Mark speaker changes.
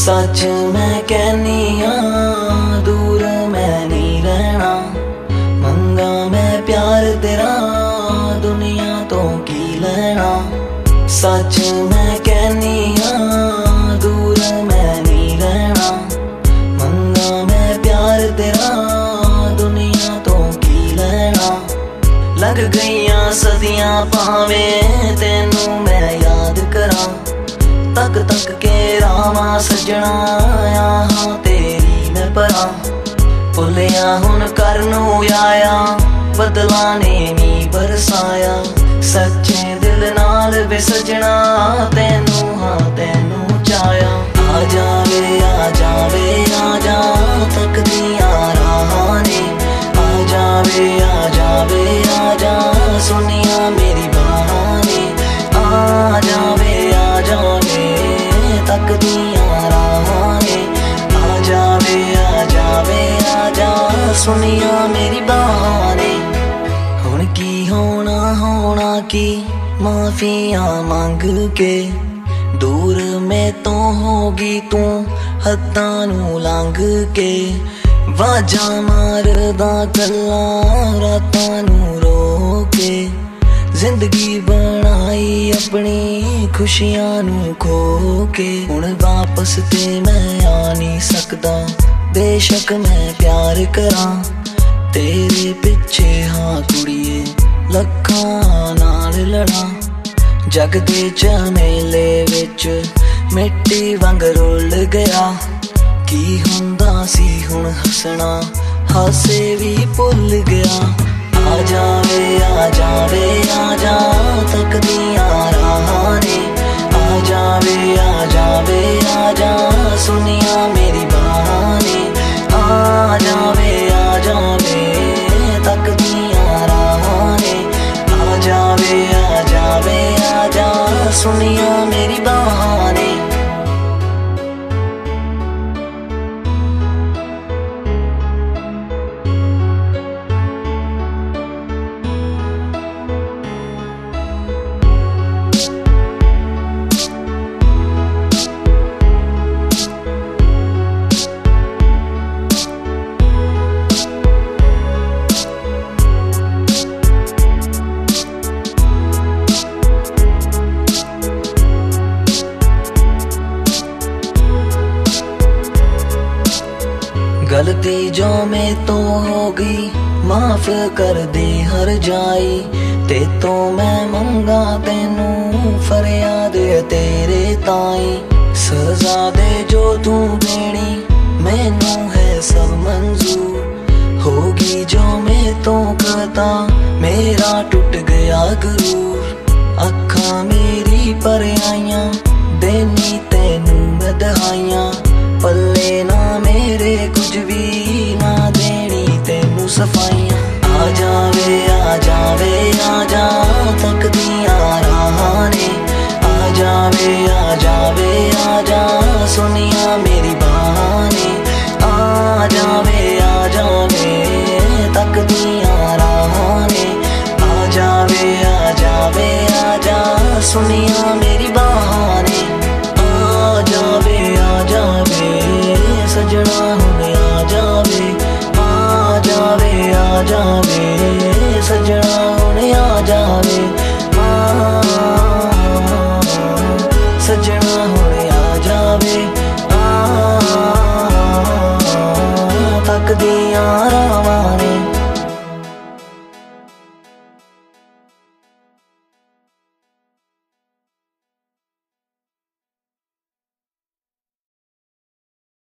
Speaker 1: सच मैं कहनी हाँ दूर मैं नहीं रहना, मंगा मैं प्यार तेरा दुनिया तो की लेना। सच मैं कहनी हाँ दूर मैं नहीं रहना, मंगा मैं प्यार तेरा दुनिया तो की लेना। लग गईयां सदियां भावें तेनू मैं याद करा, तक तक के रावा सजना हाँ तेरी मैं परा। भुलिया हुन कर नू आया बदला ने नी बरसाया, सच्चे दिल नाल वे सजना तेनू हाँ तेनू चाया। आ जावे आ जावे आ जा तकदियां राहां ने, आ जावे आ जावे आ जा सुनिया मेरी बाहां ने। आ जावे तकदियां राहां ने, आ जावे आ जा सुनिया मेरी बाहां ने। हुण की होना होना की माफियां मंग के, दूर में तो होगी तू हद्दां नू लंघ के। वाजा मारदा कल्ला रातां नू रो के, जिंदगी बनाई अपनी खुशियां नू खो के। हुण वापस ते मैं आ नहीं सकदा, बेशक मैं प्यार करां तेरे पिछे हाँ कुड़िए लखां नाल लड़ा। जग दे झमेले विच मिट्टी वांग रुल गया, की हुंदा सी हुण हसना हासे भी भुल गया। आ जावे आ जावे आ जा तकदियां राहां ने, आ जावे आ जा सुनिया मेरी बाहां ने। आ जावे तकदियां राहां ने, आ जावे आ जा सुनिया मेरी बाहां ने। गलती जो मैं तो होगी माफ कर दे हर जाई, ते तो मैं मंगा तेनू फरियाद तेरे ताई। सजा दे जो तू देनी मैनू है सब मंजूर, होगी जो मैं तो कहता मेरा टूट गया गुरूर। अखा मेरी पर आइयां देनी तेनू मैं दहाइयां, पल्ले ना मेरे कुछ भी ना देनी तेनू सफाइयां। आ जावे आ जा तकदियां राहां ने, आ जावे आ जा सुनिया मेरी बाहां ने। आ जावे तकदियां राहां ने, आ जावे आ जा सुनिया मेरी बाहां ने। आ जावे सजना हुण आ जावे, आ जावे सजना हुण आ जावे। सजना हुण आ जावे, तकदियां राहां